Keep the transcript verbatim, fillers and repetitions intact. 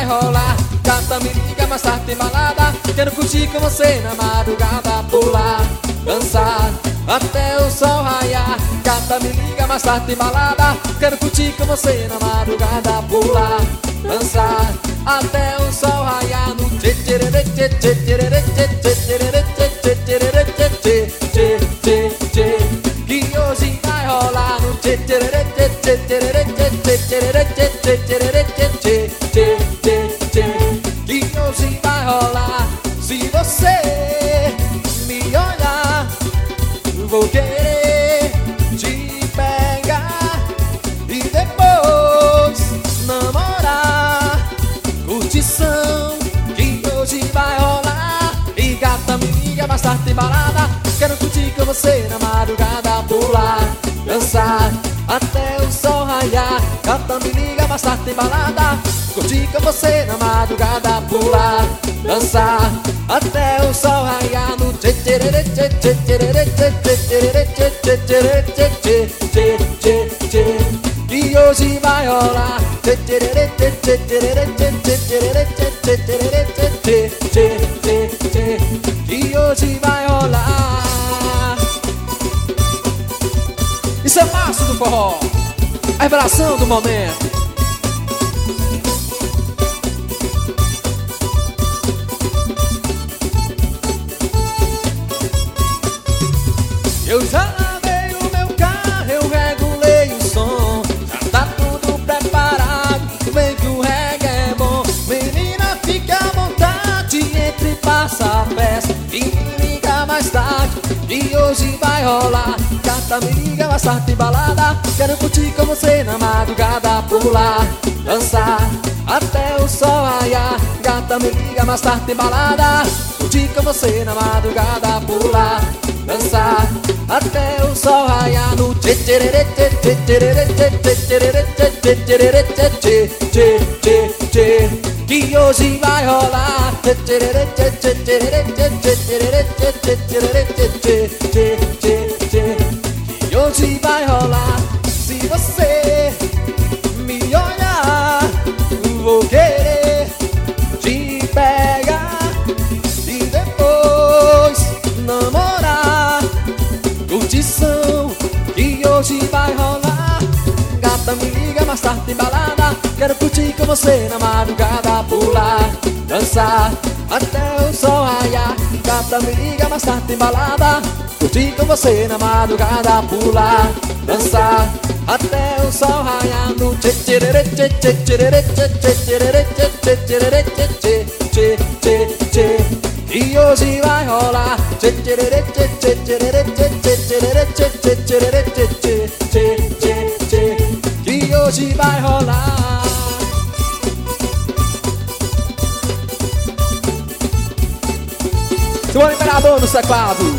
rolar. Gata, me liga, mais tarde tem balada. Quero curtir com você na madrugada. Pular, dançar até o sol raiar. Gata, me liga, mais tarde tem balada. Quero curtir com você na madrugada. Pular, dançar até o sol raiar. No tchê tchê tchê tchê tchê tchê tchê tchê tchê tchê tchê tchê, que hoje vai rolar. No tchê tchê tchê tchê tchê tchê tchê tchê tchê tchê, que hoje vai rolar. Se você me olhar, vou querer te pegar e depois namorar. Curtição, que hoje vai rolar. E gata, me liga, mais tarde tem balada. Quero curtir com você na madrugada. Pular, dançar até o sol raiar. Gata, me liga, mais tarde tem balada. Curtir com você na madrugada. Pular, dançar até o sol raiar. No tchê tchê tchê tchê tchê tchê tchê tchê tchê tchê tchê, que hoje vai rolar. Tchê tchê tchê tchê tchê tchê tchê tchê tchê tchê, que hoje vai rolar. Isso é massa do forró, a vibração do momento. Eu já lavei o meu carro, eu regulei o som. Já tá tudo preparado, vem que o reggae é bom. Menina, fica à vontade, entre e passa a festa. E me liga mais tarde, que hoje vai rolar. Gata, me liga, mais tarde tem balada. Quero curtir com você na madrugada. Pular, dançar até o sol raiar. Gata, me liga, mais tarde tem balada. Curtir com você na madrugada. Pular, dançar até o sol raiar. No tchê tchê tchê tchê tchê tchê tchê tchê tchê tchê, que hoje vai rolar. Tchê tchê tchê tchê tchê tchê tchê tchê tchê, que hoje vai rolar. Se você me olhar, vou querer te pegar e depois namorar. Curtição, que hoje vai rolar. Gata, me liga, mais tarde tem balada. Quero curtir com você na madrugada. Pular, dançar até o sol raiar. Gata, me liga, mais tarde tem balada. Curtir com você na madrugada. Pular, dançar até o sol raiar. No tchê tchê tchê tchê tchê tchê tchê tchê tchê tchê tchê, que hoje vai rolar. Tchê tchê tchê tchê tchê tchê tchê tchê tchê, que hoje vai rolar. Seu imperador nos teclados.